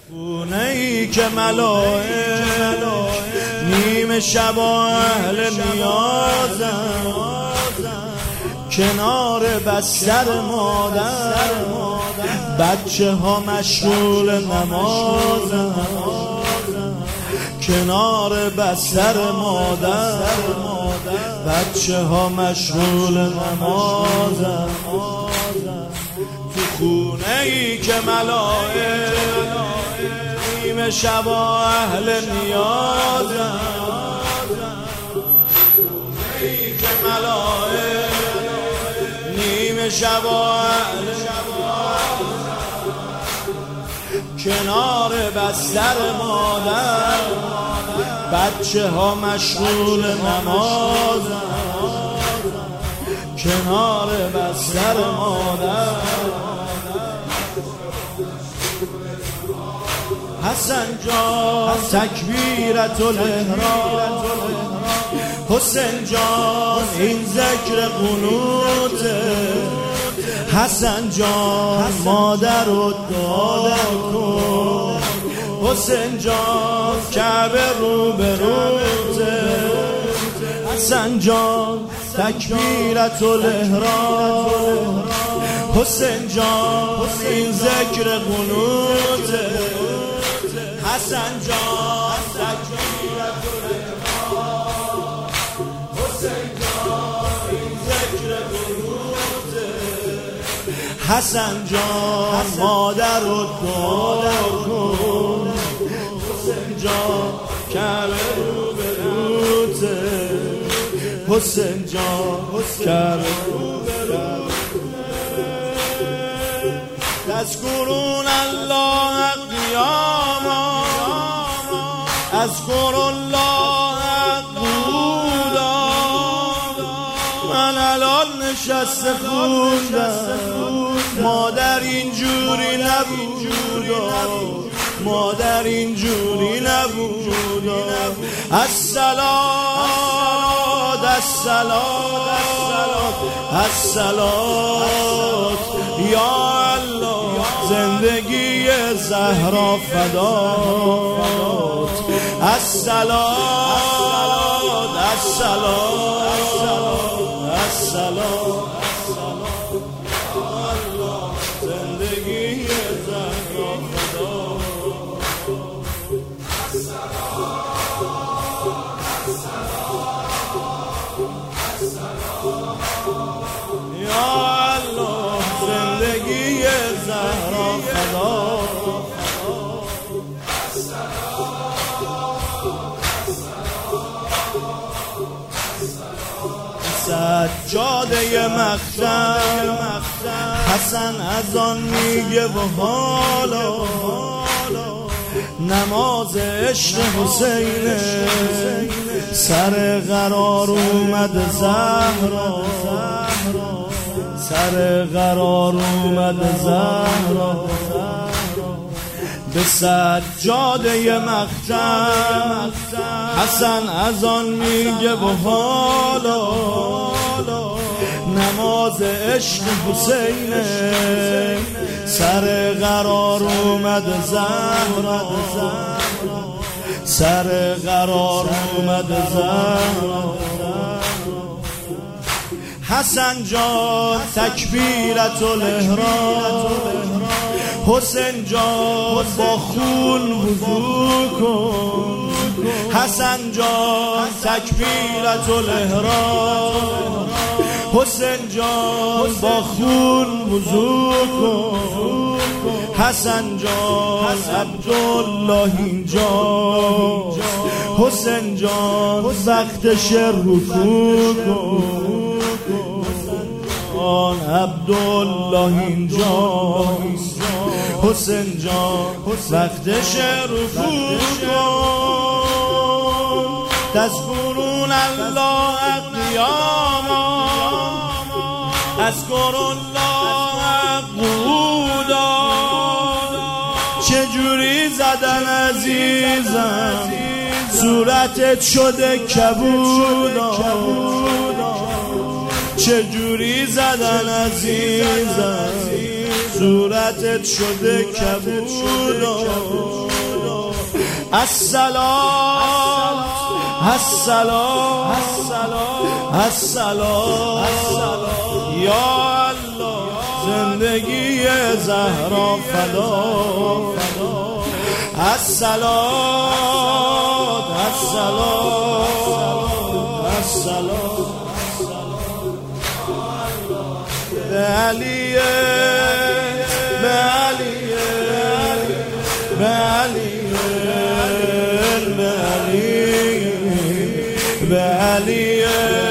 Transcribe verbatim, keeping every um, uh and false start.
خونه ای که ملائک نیمه شب اهل نیازم، کنار بستر مادر بچه ها مشغول نمازم، کنار بستر مادر بچه ها مشغول نمازم. تو خونه ای که ملائک نیمه شب اهل نیازم، خونه ای که ملائک نیمه شب اهل کنار بستر مادر بچه ها مشغول نمازم، کنار بستر مادر. حسن جان تکبیرت الاحرام، حسین جان این ذکر قنوته، حسن جان مادر رو دعا کن، حسین جان کعبه رو به روته، حسن جان تکبیرت الاحرام، حسین جان این ذکر قنوته، حسن جان تکبیرت الاحرام، حسین جان این ذکر قنوته، حسن جان مادر رو دعا کن، حسین جان کعبه رو به روته، حسین جان کعبه رو به روته. تذکرون الله قیاما، اذکر الله قعودا، من الان نشسته خوندم مادر اینجوری نبود، مادر اینجوری نبود. الصلاة الصلاة الصلاة یا الله، زندگی زهرا فدات، الصلاة الصلاة الصلاة یا الله، زندگی زهرا یا الله، زندگی زهرا فدا. سجاده مختم حسن از آن میگه و حالا نماز عشق حسینه، سر قرار اومد زهرا، سر قرار اومد زهرا، به سجاده مختم حسن از آن میگه و حالا نماز عشق حسینه، سر قرار اومد زهرا، سر قرار اومد زهرا. حسن جان تکبیرت الاحرام، حسین جان با خون وضو کن، حسن جان تکبیرت الاحرام، حسین جان با خون وضو کن، حسن جان عبدالله اینجا، حسین جان وقتش رکوع کن، عبدالله اینجا، حسین جان وقتش رکوع کن. تذکرون الله قیاما، اذکر الله قعودا، چجوری زدن عزیزم صورتت شده کبودا، چجوری زدن عزیزم صورتت شده کبودا. السلام السلام السلام یا الله زندگی زهرا فدا السلام السلام السلام به علیه به علیه به علیه به علیه به علیه